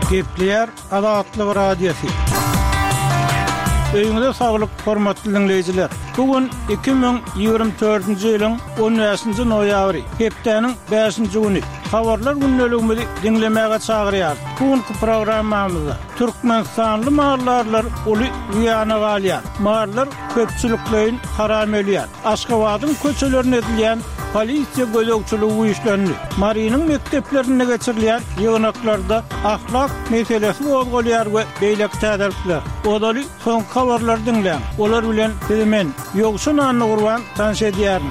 Gepler Adatlyk radiosu. Öýüňizde saglyk, hormatly dinleýijiler. Bugün 2024-nji ýylyň 10-njy noýabry, hepdeniň 5-nji güni. Habarlar günneligimizi dinlemäge çagyrýar. Bugünkü programmamyzda Türkmenistanly mahallarlar uly ýana galýar. Mahallar köpçüliklerin haram edilýär. Aşgabatyň köçelerine edilýän polisiýa gözegçiligi işlendi. Marynyň mekteplerine geçirilýän ýygnaklarda ahlak meselesi bolýar we beýleki täderler. Odaly son habarlar dinleň. Olar bilen men ýogşun anny gurban tanış edýärim.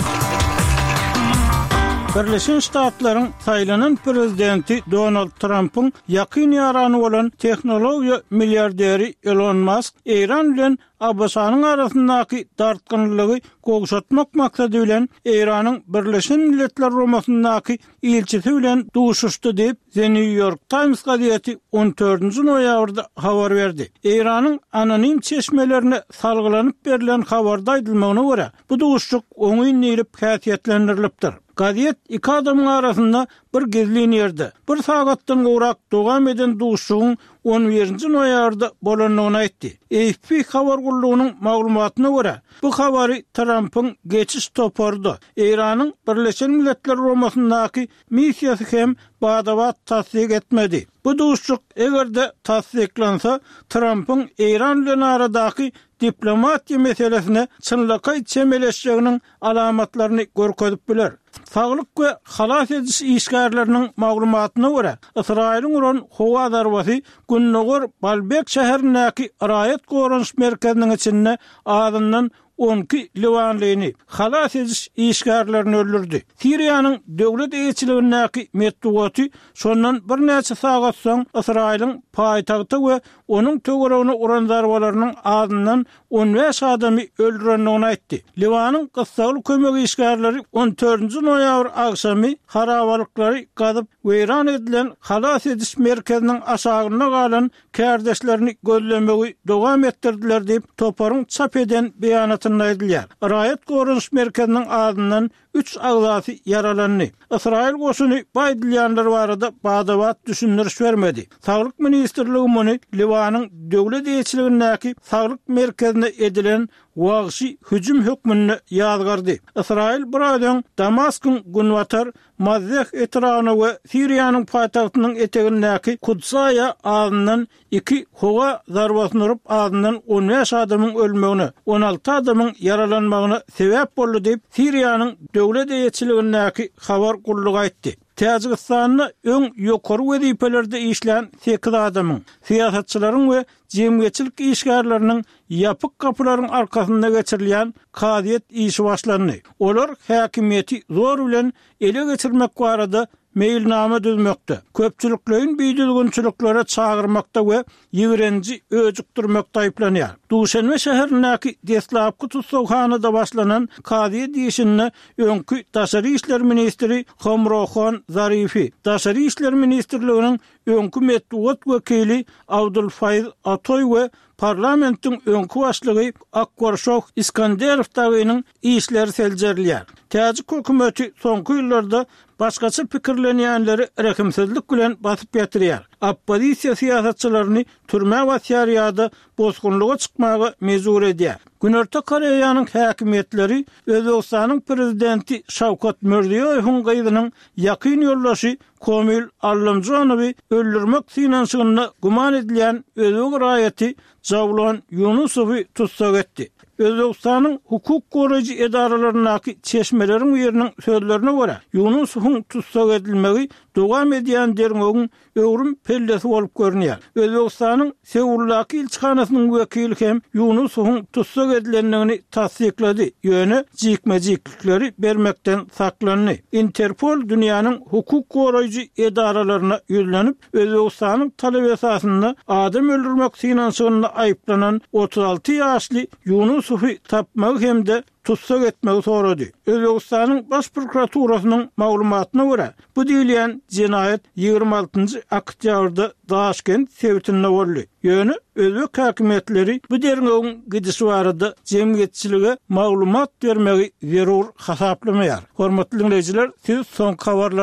Birleşen Ştatlaryň saýlanan prezidenti Donald Trump'ın ýakyn ýarany bolan tehnologiýa milliarderi Elon Musk, Iran bilen Abbasanyň arasyndaky dartgynlygy gogşatmak maksady bilen Iranyň Birleşen Milletler Romasyndaky elçisi bilen duşuşdy diýip The New York Times gazetesi 14-nji noýabrda habar berdi. Iranyň anonim çeşmelerine salgylanyp berilen habarda aýdylmagyna görä, bu duşuşyk oňy nilip häsiýetlendirilipdir. Gazet iki adamın arasında bir gezliğin yerde. Bir sagatdan uğrak dogam eden duşuşuğun 11-nji noýabrda bolanyny aýtdy. AFP habar gullugynyň maglumatyna görä, bu habary Trump'ın geçiş topardy. Iranyň Birleşen Milletler Romasyndaky missiýasy hem badabat tasdik etmedi. Bu duşuşyk egerde tasdiklansa Trump'ın Iran bilen aradaky diplomatiýa meselesine çynlyky çemeleşiginiň alamatlaryny görkezip biler. Saglyk we halas ediş işgärleriniň maglumatyna görä, Israýlyň uran howa darbasy Günnogor Balbek şäherindäki Raýat gorunş merkeziniň içinde adından 12 liwanlyny halas ediş işgärlerini öldürdi. Siriýanyň döwlet eýetçiligindäki metbuaty şondan bir näçe sagat soň Israýlyň paýtagty we onuň töweregine uran darbalarynyň adından 15 adamy öldürendigini aýtdy. Liwanyň gysgaly kömegi işgärleri 14-nji noýabr agşamy harabalyklary gadyp weýran edilen halas ediş merkeziniň aşagyna galan kärdeşlerini gözlemegi dowam etdirdiler diýip Toparyň çap eden beýanatyna aýdylýar. Raýat gorunş merkeziniň adından 3 agzasy yaralandy. Israýil goşuny baýdylýanlar barada badabat düşündiriş bermedi. Saglyk ministrligi muny Liwanyň döwlet eýetçiligindäki saglyk merkezine edilen wagşy hüjüm hökmüne ýazgardy. Israýil buradan Damaskyn günwatar Mazzeh etrany we Siriýanyň paýtagtynyň etegindäki Kudsaýa adından 2 howa zarbasyny urup adından 15 adamyň ölmegine, 16 adamyň yaralanmagyna sebäp boldy diýip Siriýanyň döwlet eýetçiligindäki habar gullugy aýtdy. Täjikistanyň öň ýokary wezipelerde işlän 8 adamyň, siýasatçylaryň we jemgyýetçilik işgärleriniň ýapyk kapylaryň arkasynda geçirilýän kaziýet işi başlandy. Olar häkimiýeti zor bilen ele geçirmek barada meýilname düzmekde. Köpçüliklerin beýdilgünçiliklere çagyrmakda we ýigrenji öjükdirmekde aýplanýar. Duşanbe şäherindäki deslapky tutsaghanada başlanan kaziýet işini öňkü Daşary işler ministri Homrohon Zarifi, Daşary işler ministrliginiň öňkü metbuat wekili Abdulfayz Atoy we parlamentiň öňkü başlygy Akwarshow Iskanderow tagynyň işleri seljerlýär. Täjik hökümeti soňky ýyllarda başgaça pikirlenýänleri rekimsizlik bilen basyp ýetirýär. Oppozisiýa siýasatçylaryny türme we şeriýada bozgunlyga çykmagy mezur edýär. Günorta Koreýanyň häkimetleri Özbegistanyň prezidenti Şawkat Mirziýowyň gyzynyň ýakyn ýoldaşy Komil Allamjanowy öldürmek synanşygyna guman edilýän Özbek raýaty Jawlan Yunusowy tutsak etdi. Özbegistanyň hukuk goraýjy edaralarynyň çeşmeleriň ýeriniň sözlerine görä, Yunusowyň tutsak edilmegi dowam edýän derňegiň öwrüm pellesi bolup görünýär. Özbegistanyň Sewuldaky ilçihanasynyň wekili hem Yunusowyň tutsak edilendigini tasdiklady. Ýöne jikmejiklikleri bermekden saklandy. Interpol dünýäniň hukuk goraýjy edaralaryna ýüzlenip, Özbegistanyň talep esasynda adam öldürmek synanşygyna aýplanan 36 ýaşly Yunusowy tapmak hemde tutsak etmegi sorady. Özbegistanyň baş prokuraturasynyň maglumatyna görä, bu diýilen jinayet 26-njy oktýabrda Daşkent sewtinde boldy. Ýöne Özbek häkimetleri bu derňegiň gidişi barada jemgyýetçilige maglumat bermegi zerur hasaplanýar. Hormatly dinleýijiler, siz soň habarlar